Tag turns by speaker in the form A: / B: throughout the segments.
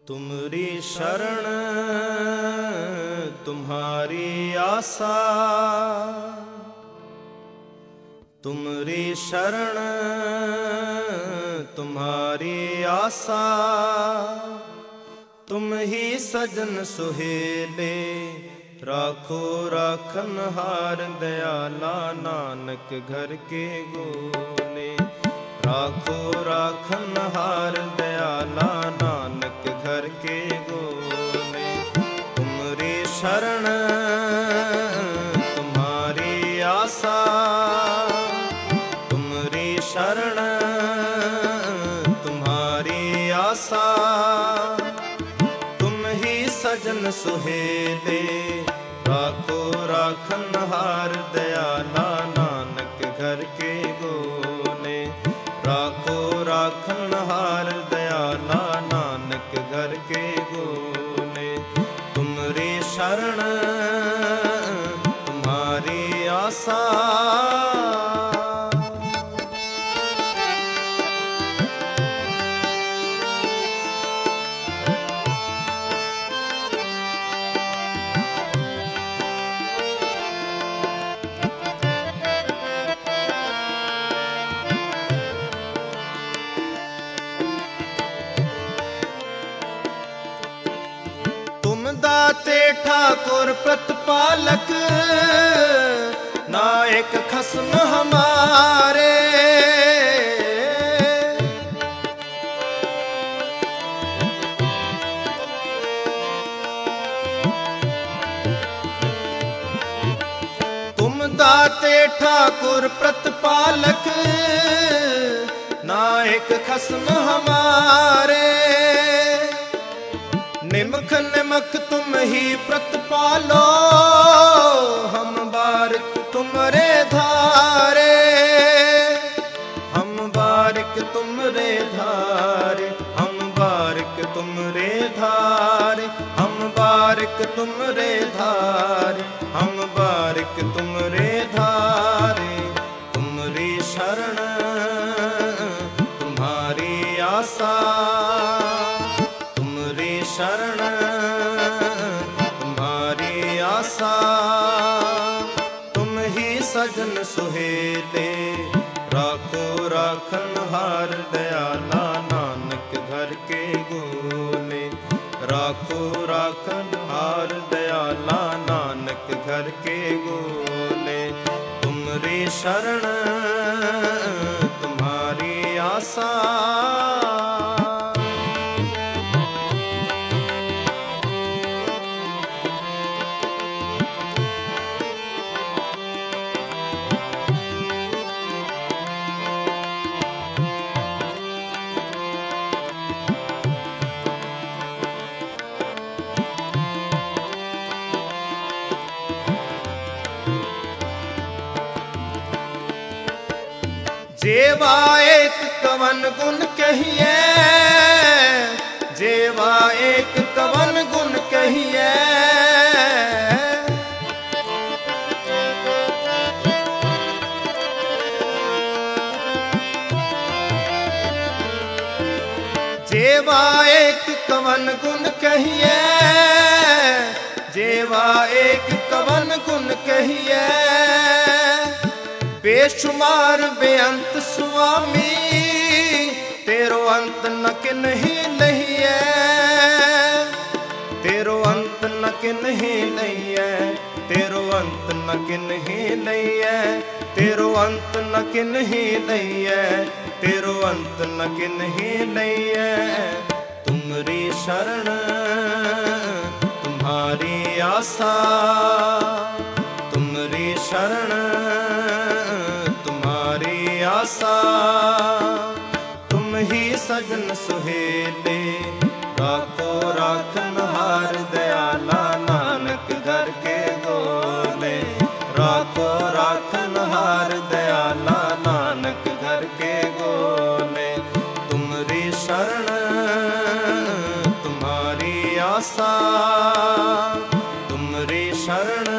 A: तुमरी शरण तुम्हारी आशा, तुमरी शरण तुम्हारी आशा। तुम ही सजन सुहेले राखो राखन हार दयाला, नानक घर के गोले राखो राखन हार दयाला, नानक घर के गोले। तुमरी शरण तुम्हारी आशा, तुमरी शरण तुम्हारी आशा। तुम ही सजन सुहेले राखो राखन हार दयाला, नानक घर के गोले राखो राखन हार दयाला, नानक घर के गोले। तुमरी शरण तुम्हारी आशा। दाते ठाकुर प्रतिपालक, नायक खसम हमारे। तुम दाते ठाकुर प्रतिपालक, नायक खसम हमारे। निमख निमख तुम ही प्रतिपालो, हम बारिक तुमरे धारे। हम बारिक तुमरे धारे, हम बारिक तुमरे धारे। हम बारिक तुमरे धारे, हम बारिक तुमरे धारे। तुमरी शरण तुम्हारी आशा, शरण तुम्हारी आशा। तुम ही सजन सुहेले राखो राखन हार दयाला, नानक घर के गोले राखो राखन हार दयाला, नानक घर के गोले। तुमरी शरण तुम्हारी आशा। जेवा एक कवन गुण कहिए, जेवा एक कवन गुण कहिए। जेवा एक कवन गुण कहिए, जेवा एक कवन गुण कहिए। बेशुमार बेअंत स्वामी, तेरो अंत न किन्ही नहीं है। तेरो अंत न किन्ही नहीं है, तेरो अंत न किन्ही नहीं है। तेरो अंत न किन्ही नहीं है, तेरो अंत न किन्ही नहीं है। तुमरी शरण तुम्हारी आशा, तुमरी शरण आशा। तुम ही सजन सुहेले राखो राखन हार दयाला, नानक घर के गोले राखो राखन हार दयाला, नानक घर के गोले। तुमरी शरण तुम्हारी आशा, तुमरी शरण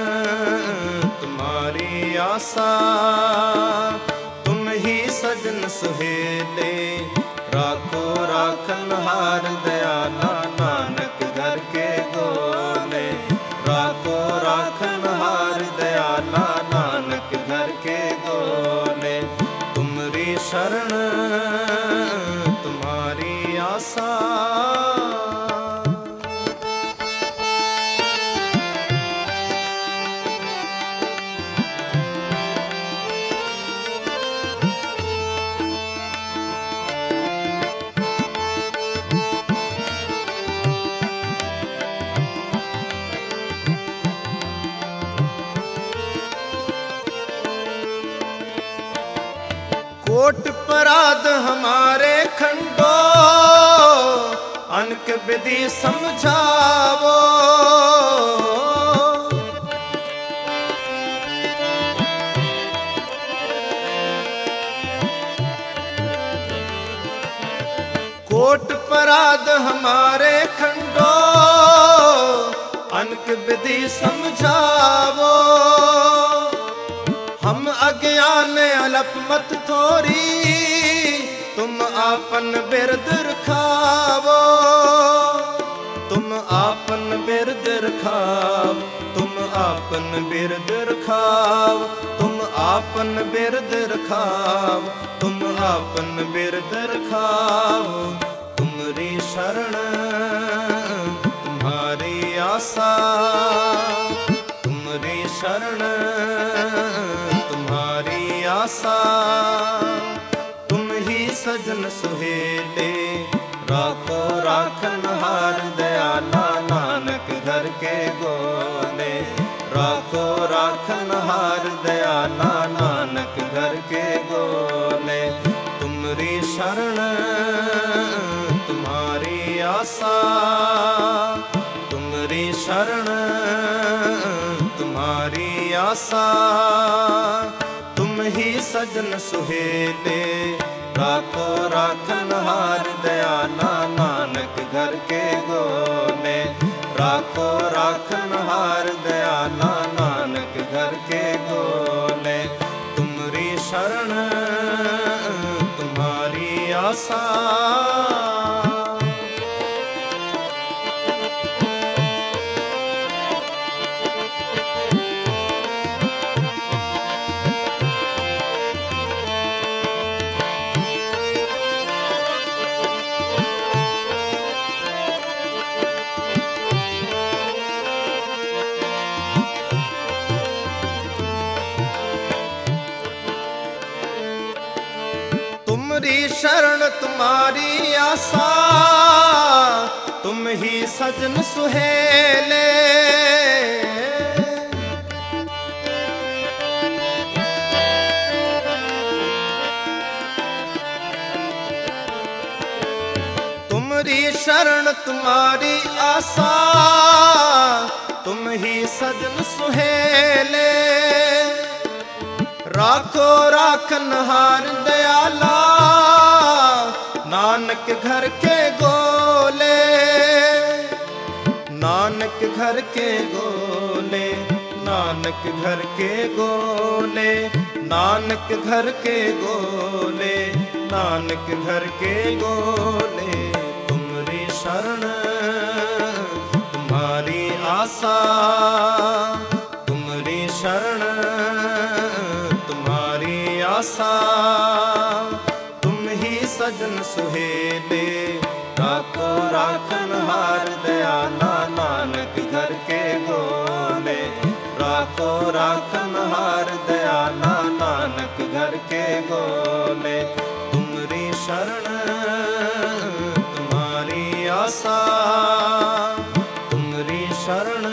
A: तुम्हारी आशा। सजन सुहेले राखो राखन हार दयाला, तुम्हारी आशा। कोट पराध हमारे खंडो, अनक विधि समझावो। कोट पराध हमारे खंडो, अनक विधि समझावो। हम अज्ञान अलप मत थोरी, तुम आपन बिरद रखावो। तुम आपन बिरद रखाव, तुम आपन बिरद रखाव, तुम आपन बिरद रखाव, तुम आपन बिरद रखाव। तुमरी शरण तुम्हारी आशा, तुमरी शरण तुम्हारी आशा। तुम ही सजन सुहेले, राखो राखन हार दयाला नानक घर के गोले। राखो राखन हार दयाला नानक घर के गोले। तुमरी शरण तुम्हारी आशा, तुमरी शरण तुम्हारी आशा। तुम ही सजन सुहेले, राखो राखन हार दयाला नानक घर के गोले। राखो राखन हार दयाला नानक घर के गोले। तुमरी शरण तुम्हारी आशा। तुमरी शरण तुम्हारी आशा, तुम ही सजन सुहेले। तुमरी शरण तुम्हारी आशा, तुम ही सजन सुहेले। राखो राखन हार दयाला नानक घर के गोले। नानक घर के गोले, नानक घर के गोले, नानक घर के गोले, नानक घर के गोले। तुमरी शरण तुम्हारी आशा, तुमरी शरण तुम्हारी आशा। तुम ही सजन सुहेले, राखो राखन हार दयाला नानक घर के गोले। राखो राखन हार दयाला नानक घर के गोले। तुमरी शरण तुम्हारी आशा, तुमरी शरण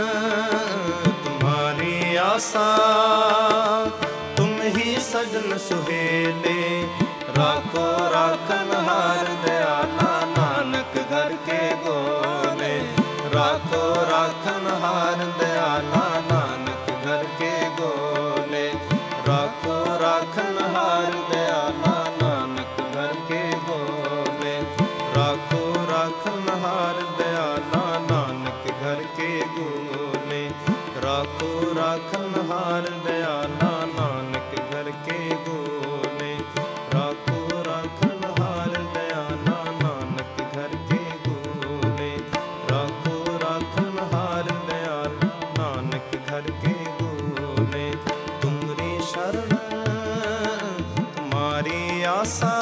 A: तुम्हारी आशा। तुम ही सजन सुहेले, राखो राखन हार दयाला नानक घर के गोले। राखो राखन हार दयाला नानक घर के गोले। राखो राखन हार दयाला नानक घर के गोले। राखो राखन हार दयाला नानक घर के गोले। राखो राखन हार दयाला नानक घर के गोले। राखो राखन हार दयाला नानक घर के गोले। राखो राखन हार दयाला नानक घर के गोले। तुमरी शरण तुम्हारी आशा,